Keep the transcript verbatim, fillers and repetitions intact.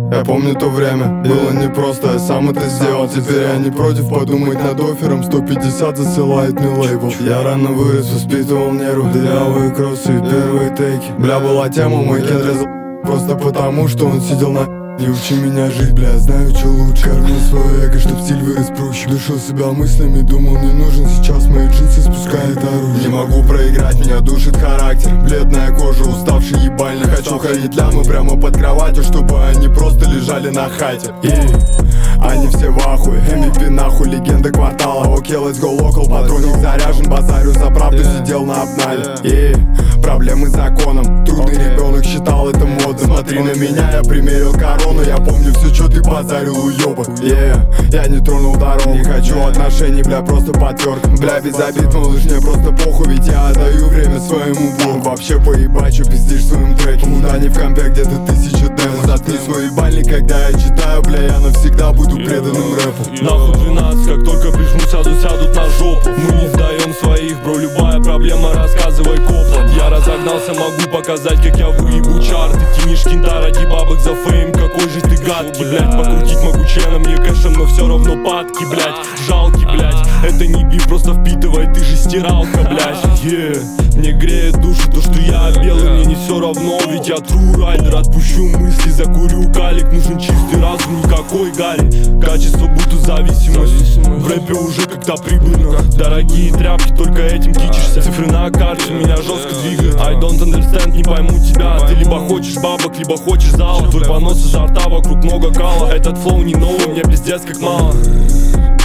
Я помню то время, было непросто, я сам это сделал. Теперь я не против подумать над оффером. Сто пятьдесят засылает мне лейбл. Я рано вырос, воспитывал нервы, дырявые кроссы и первые тейки. Бля, была тема, мой кент резал просто потому, что он сидел на... Не учи меня жить, бля, знаю, что лучше. Кормил свое эго, чтоб стиль вырос проще. Душил себя мыслями, думал, не нужен. Сейчас мои джинсы спускает оружие. Не могу проиграть, меня душит характер. Бледная кожа, уставший ебальник. Хочу ходить лямы прямо под кроватью, чтобы они просто лежали на хате. И они все в ахуе, эм ви пи нахуй, легенда квартала. Окей, let's go local, патроник заряжен. Базарю за правду, сидел на обнале. И проблемы с законом, трудный ребенок считал это модным. Смотри на меня, я примерил корону. Я помню все, что ты базарил, уёбок. Yeah, я не тронул дорогу. Не хочу отношений, бля, просто потёрк. Бля, без обид, малыш, мне просто похуй. Ведь я отдаю время своему блогу. Вообще поебать, что пиздишь в своем треке. Куда не в компе, где-то тысяча демо. Заткни свой ебальник, когда я читаю, бля, я навсегда буду преданным рэпу. Нахуй двенадцать, как только прижму, сяду, сядут на жопу. Мы не сдаем своих, бро, любая проблема, рассказывай коплан. Я разогнался, могу показать, как я выебу чарты. Кинешь кента ради бабок за фейм, какой же ты гадкий, блядь. Покрутить могу членом, мне кэшем, но все равно падки, блядь. Жалкий, блядь, это не биф, просто впитывай, ты же стиралка, блядь. Yeah. Мне греет душу то, что я белый, мне не все равно. Ведь я true райдер, отпущу мысли, закурю калик. Нужен чистый разум, никакой гари. Качество будто зависимость. В рэпе уже как-то прибыльно. Дорогие тряпки, только этим кичишься. Цифры на карте меня жестко двигают. I don't understand, не пойму тебя. Ты либо хочешь бабок, либо хочешь зала. Твой понос изо рта, вокруг много кала. Этот флоу не новый, мне пиздец как мало.